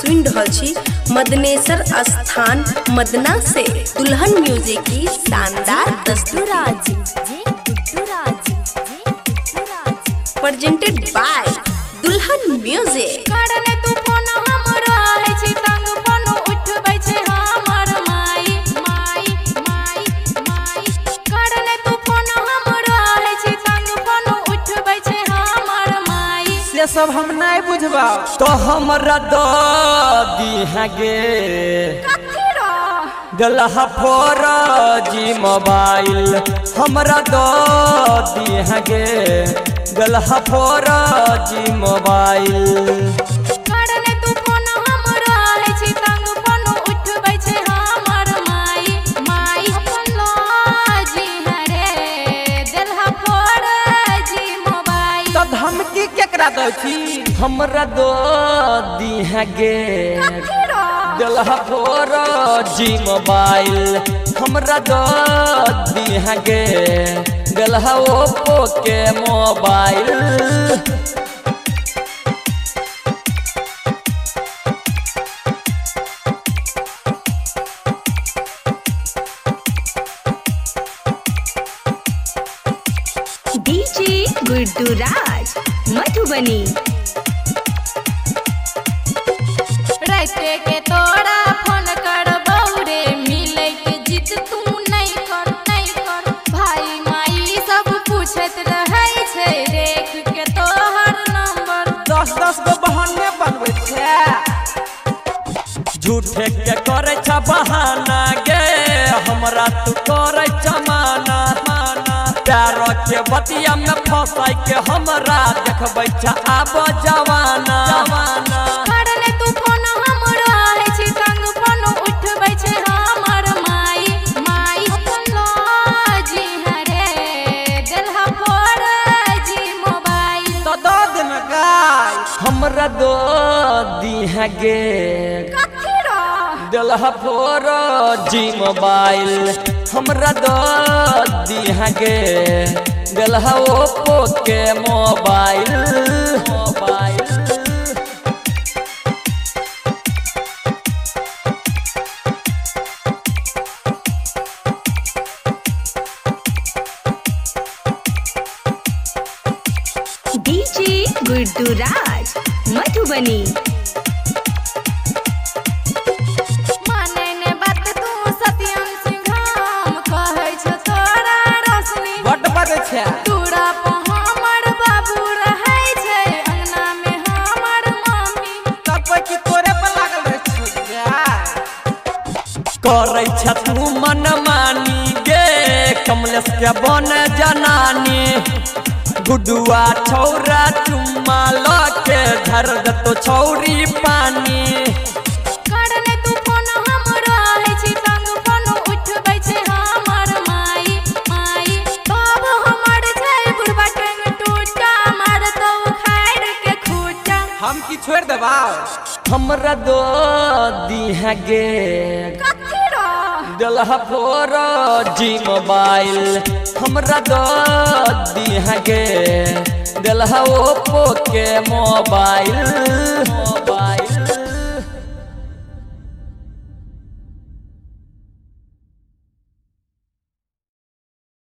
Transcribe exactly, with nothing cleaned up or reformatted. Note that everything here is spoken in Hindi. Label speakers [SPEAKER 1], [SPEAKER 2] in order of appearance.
[SPEAKER 1] सुन रहल छी मदनेश्वर स्थान मदना से दुल्हन म्यूजिक की शानदार दस्तूराज प्रेजेंटेड बाय दुल्हन म्यूजिक।
[SPEAKER 2] सब हम नहीं बुझबा तो हमरा दी है गे दलहा फोर जी मोबाइल हमरा दी है गे दलहा फोर जी मोबाइल। धमकी केकरा दो छी हमरा दो दी है गे दलहा फोर जी मोबाइल हमरा दो दी है गे दलहा ओप्पो के मोबाइल।
[SPEAKER 1] डीजे गुड्डूराज मधुबनी
[SPEAKER 3] रहते के तोरा फोन कर बौरे मिले के जित तू नहीं कर नहीं कर भाई माई सब पूछत रहे छे देख के तोहर नंबर
[SPEAKER 2] दस दस गो बहाने बनबै छे झूठे के करे छ बहाना गे हमरा तू करे जमाना प्यार के बतिया में फंसाई के हमरा देखबै छ आब जवाना जवाना
[SPEAKER 3] करले तू फोन हमरा है छी संग फोन उठबै छे हमर माई माई फोन जी हरे दलहा फोर जी मोबाइल
[SPEAKER 2] तो दो दिन गाय हमरा दो दी है गे दलहा फोर जी मोबाइल हमरा दो दी है गे दलहा ओप्पो के mobile mobile.
[SPEAKER 1] DJ Gudduraj Madhubani
[SPEAKER 3] दूरा पर हमर बाबू रहै छै अंगना में हमर मम्मी
[SPEAKER 2] तब की तोरे पर लागल रह करै छ तू मन मानी गे कमलेश के बन जनानी गुडुआ छौरा चुम्मा लके धर दतो छौरी पानी। हम की छोड़ देबा हमरा दो दी है गे दलहा फोर जी मोबाइल हमरा दो दी है गे दलहा ओप्पो के मोबाइल।